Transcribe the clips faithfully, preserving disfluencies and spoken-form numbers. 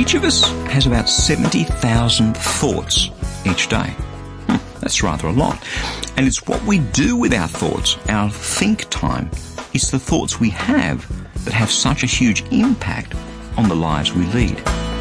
Each of us has about seventy thousand thoughts each day. Hmm, that's rather a lot. And it's what we do with our thoughts, our think time. It's the thoughts we have that have such a huge impact on the lives we lead.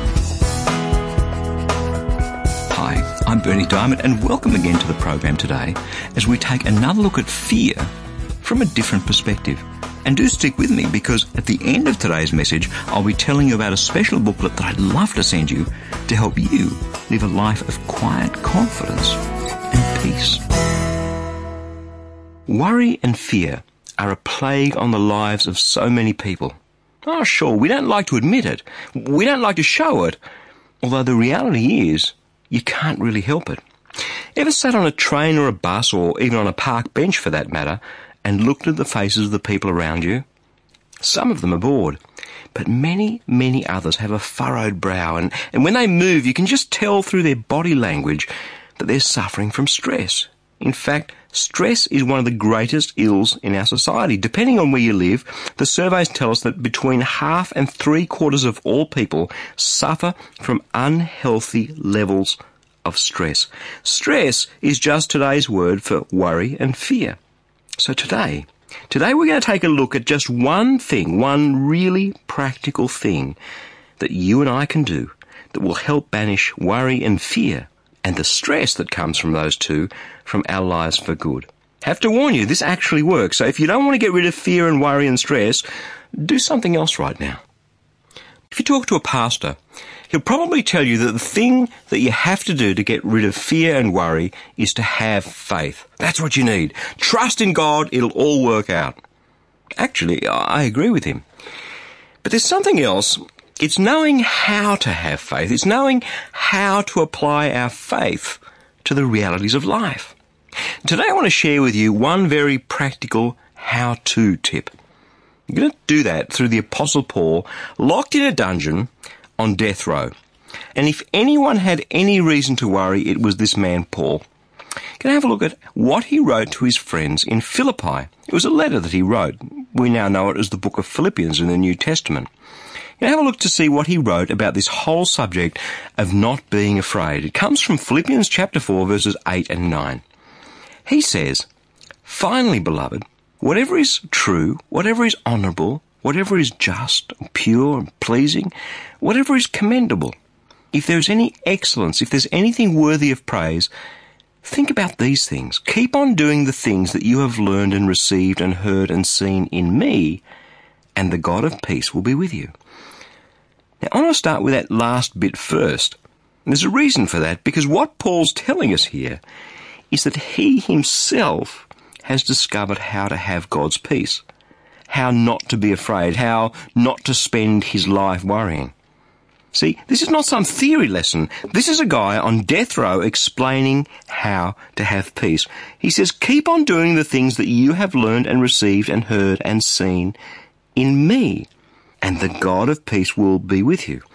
Hi, I'm Berni Dymet, and welcome again to the program today as we take another look at fear from a different perspective. And do stick with me, because at the end of today's message, I'll be telling you about a special booklet that I'd love to send you to help you live a life of quiet confidence and peace. Worry and fear are a plague on the lives of so many people. Oh, sure, we don't like to admit it. We don't like to show it. Although the reality is, you can't really help it. Ever sat on a train or a bus, or even on a park bench for that matter, and looked at the faces of the people around you? Some of them are bored, but many, many others have a furrowed brow, and, and when they move, you can just tell through their body language that they're suffering from stress. In fact, stress is one of the greatest ills in our society. Depending on where you live, the surveys tell us that between half and three quarters of all people suffer from unhealthy levels of stress. Stress is just today's word for worry and fear. So today, today we're going to take a look at just one thing, one really practical thing that you and I can do that will help banish worry and fear and the stress that comes from those two from our lives for good. Have to warn you, this actually works. So if you don't want to get rid of fear and worry and stress, do something else right now. If you talk to a pastor, he'll probably tell you that the thing that you have to do to get rid of fear and worry is to have faith. That's what you need. Trust in God, it'll all work out. Actually, I agree with him. But there's something else. It's knowing how to have faith. It's knowing how to apply our faith to the realities of life. Today I want to share with you one very practical how-to tip. You're going to do that through the Apostle Paul, locked in a dungeon on death row. And if anyone had any reason to worry, it was this man, Paul. Can I have a look at what he wrote to his friends in Philippi? It was a letter that he wrote. We now know it as the book of Philippians in the New Testament. Can I have a look to see what he wrote about this whole subject of not being afraid? It comes from Philippians chapter four, verses eight and nine. He says, "Finally, beloved, whatever is true, whatever is honourable, whatever is just, and pure, and pleasing, whatever is commendable, if there is any excellence, if there's anything worthy of praise, think about these things. Keep on doing the things that you have learned and received and heard and seen in me, and the God of peace will be with you." Now, I want to start with that last bit first. And there's a reason for that, because what Paul's telling us here is that he himself has discovered how to have God's peace, how not to be afraid, how not to spend his life worrying. See, this is not some theory lesson. This is a guy on death row explaining how to have peace. He says, keep on doing the things that you have learned and received and heard and seen in me, and the God of peace will be with you.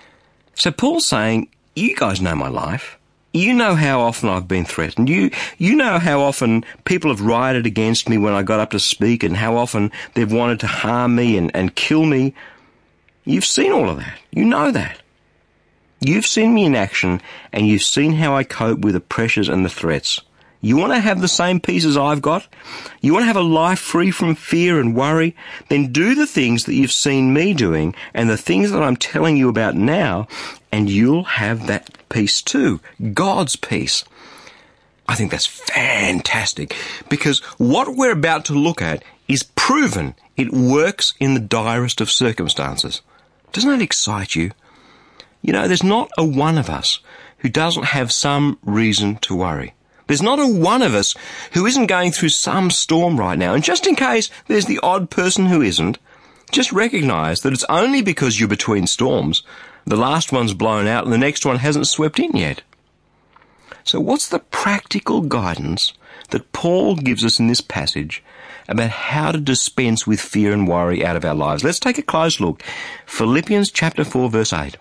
So Paul's saying, you guys know my life. You know how often I've been threatened. You you know how often people have rioted against me when I got up to speak, and how often they've wanted to harm me and, and kill me. You've seen all of that. You know that. You've seen me in action, and you've seen how I cope with the pressures and the threats. You want to have the same peace as I've got? You want to have a life free from fear and worry? Then do the things that you've seen me doing and the things that I'm telling you about now, and you'll have that peace too. God's peace. I think that's fantastic, because what we're about to look at is proven. It works in the direst of circumstances. Doesn't that excite you? You know, there's not a one of us who doesn't have some reason to worry. There's not a one of us who isn't going through some storm right now. And just in case there's the odd person who isn't, just recognise that it's only because you're between storms. The last one's blown out and the next one hasn't swept in yet. So what's the practical guidance that Paul gives us in this passage about how to dispense with fear and worry out of our lives? Let's take a close look. Philippians chapter four, verse eight.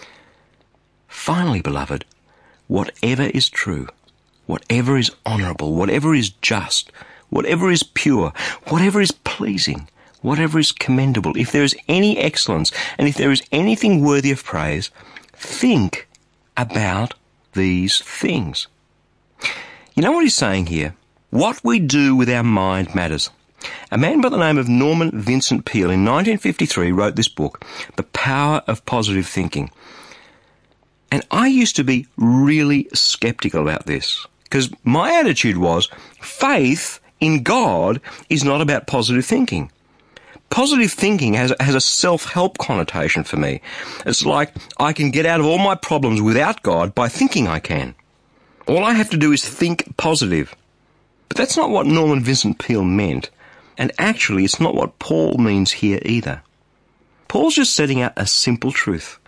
"Finally, beloved, whatever is true, whatever is honourable, whatever is just, whatever is pure, whatever is pleasing, whatever is commendable, if there is any excellence, and if there is anything worthy of praise, think about these things. You know what he's saying here? What we do with our mind matters. A man by the name of Norman Vincent Peale in nineteen fifty-three wrote this book, The Power of Positive Thinking. And I used to be really skeptical about this, because my attitude was, faith in God is not about positive thinking. Positive thinking has, has a self-help connotation for me. It's like I can get out of all my problems without God by thinking I can. All I have to do is think positive. But that's not what Norman Vincent Peale meant. And actually, it's not what Paul means here either. Paul's just setting out a simple truth.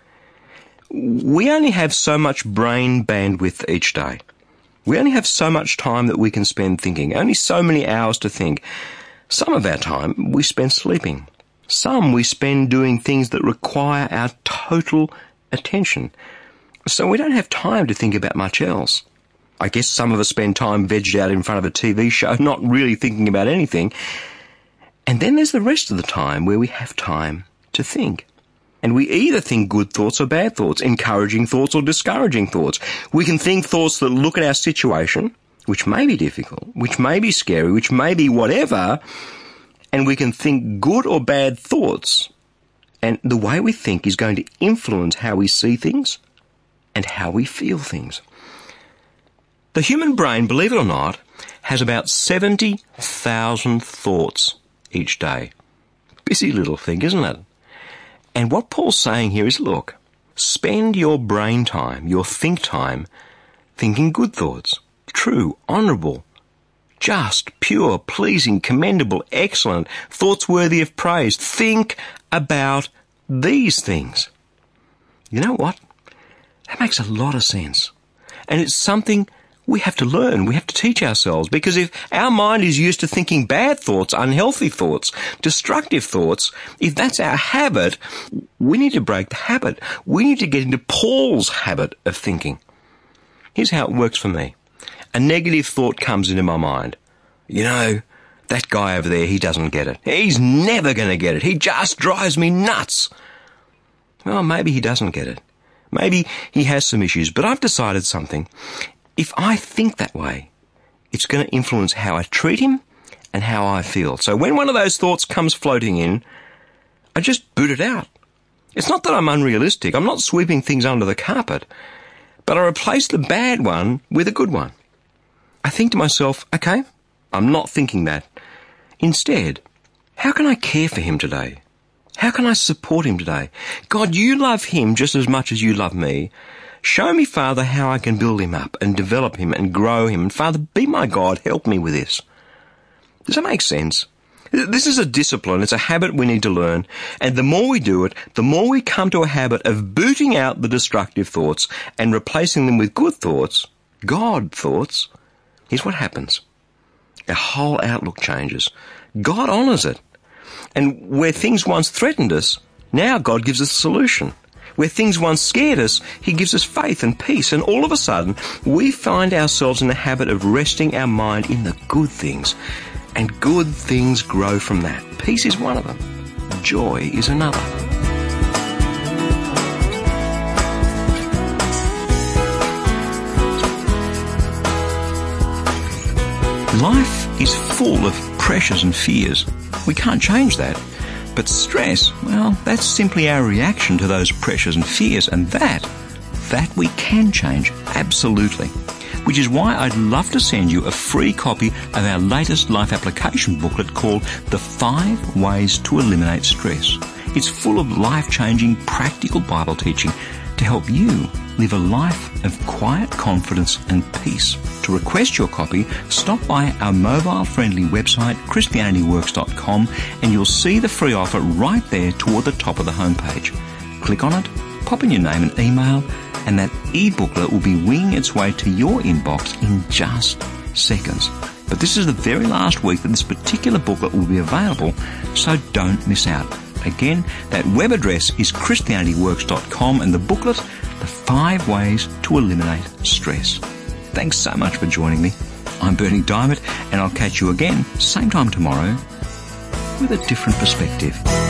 We only have so much brain bandwidth each day. We only have so much time that we can spend thinking, only so many hours to think. Some of our time we spend sleeping. Some we spend doing things that require our total attention. So we don't have time to think about much else. I guess some of us spend time vegged out in front of a T V show, not really thinking about anything. And then there's the rest of the time where we have time to think. And we either think good thoughts or bad thoughts, encouraging thoughts or discouraging thoughts. We can think thoughts that look at our situation, which may be difficult, which may be scary, which may be whatever, and we can think good or bad thoughts. And the way we think is going to influence how we see things and how we feel things. The human brain, believe it or not, has about seventy thousand thoughts each day. Busy little thing, isn't it? And what Paul's saying here is, look, spend your brain time, your think time, thinking good thoughts, true, honourable, just, pure, pleasing, commendable, excellent, thoughts worthy of praise. Think about these things. You know what? That makes a lot of sense. And it's something we have to learn, we have to teach ourselves, because if our mind is used to thinking bad thoughts, unhealthy thoughts, destructive thoughts, if that's our habit, we need to break the habit. We need to get into Paul's habit of thinking. Here's how it works for me. A negative thought comes into my mind. You know, that guy over there, he doesn't get it. He's never going to get it. He just drives me nuts. Well, maybe he doesn't get it. Maybe he has some issues, but I've decided something. If I think that way, it's going to influence how I treat him and how I feel. So when one of those thoughts comes floating in, I just boot it out. It's not that I'm unrealistic. I'm not sweeping things under the carpet. But I replace the bad one with a good one. I think to myself, okay, I'm not thinking that. Instead, how can I care for him today? How can I support him today? God, you love him just as much as you love me. Show me, Father, how I can build him up and develop him and grow him. And Father, be my God, help me with this. Does that make sense? This is a discipline. It's a habit we need to learn. And the more we do it, the more we come to a habit of booting out the destructive thoughts and replacing them with good thoughts, God thoughts. Here's what happens. Our whole outlook changes. God honours it. And where things once threatened us, now God gives us a solution. Where things once scared us, he gives us faith and peace. And all of a sudden, we find ourselves in the habit of resting our mind in the good things. And good things grow from that. Peace is one of them. Joy is another. Life is full of pressures and fears. We can't change that. But stress, well, that's simply our reaction to those pressures and fears, and that, that we can change, absolutely. Which is why I'd love to send you a free copy of our latest life application booklet called The Five Ways to Eliminate Stress. It's full of life-changing, practical Bible teaching to help you live a life of quiet confidence and peace. To request your copy, stop by our mobile-friendly website, Christianity Works dot com, and you'll see the free offer right there toward the top of the homepage. Click on it, pop in your name and email, and that e-booklet will be winging its way to your inbox in just seconds. But this is the very last week that this particular booklet will be available, so don't miss out. Again, that web address is Christianity Works dot com, and the booklet, The Five Ways to Eliminate Stress. Thanks so much for joining me. I'm Bernie Diamond, and I'll catch you again, same time tomorrow, with a different perspective.